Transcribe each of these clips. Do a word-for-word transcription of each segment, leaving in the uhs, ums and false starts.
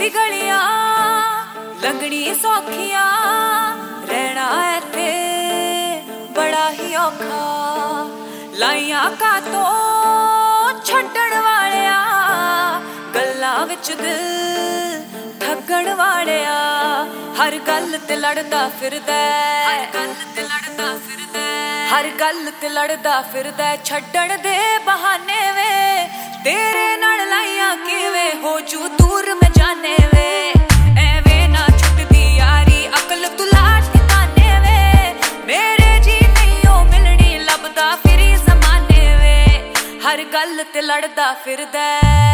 दी गलियां लंघनी सौखियां रहना इत्थे बड़ा ही औखा लाइयां कातों छड्डण वालिया गल्लां विच दिल ठगण वालिया हर गल ते लड़दा फिरदा हर गल ते लड़दा फिरदा हर गल ते लड़दा फिरदा छड्डण दे बहाने वे तेरे नाल लाइयां किवें हो जू दूर मैं जाने वे एवें ना छुटदी यारी अकल तू ला ठिकाने वे मेरे जी नहीं ओ मिलनी लभदा फिरी ज़माने वे हर गल ते लड़दा फिरदा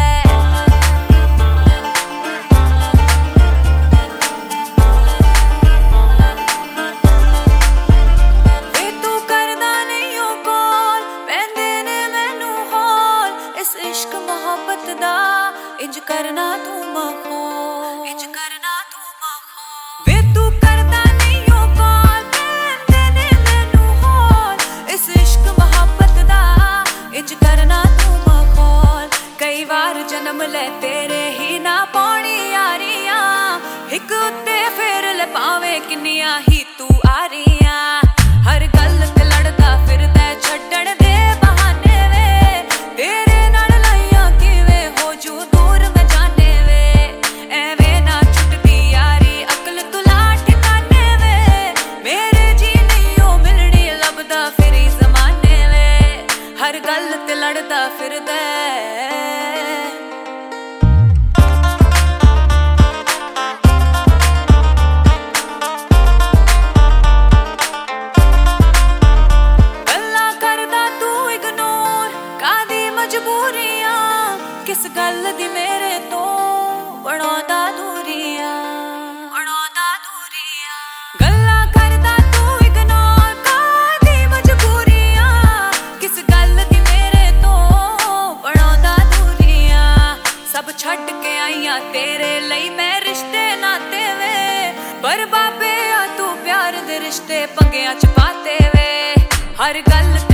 इश्क मोहब्बत दा इंज करना तू मखौल इंज करना तू मखौल वे तू करदा नहीं ओ कॉल पैंदे ने मैनू हौल इस इश्क मोहब्बत दा इंज करना तू मखौल कई बार जन्म ले तेरे ही ना पानी यारियां हिक उत्ते फेर ले पावे किन्नियां ही तू आ रहियां हर गल ते लड़दा फिरदा छड्डण दे बहाने वे तेरे हर गल ते लड़दा फिरदा गल्लां करदा तू इग्नोर कादी मजबूरियां किस गल दी मेरे तो बनांदा दूरियां बनांदा दूरियां गल्लां करदा तू इग्नोर कादी मजबूरियां किस गल सब छड्ड के आईयां तेरे लई मैं रिश्ते नाते वे पर बाबे आ तू प्यार दे रिश्ते पंगियां च पाते वे हर गल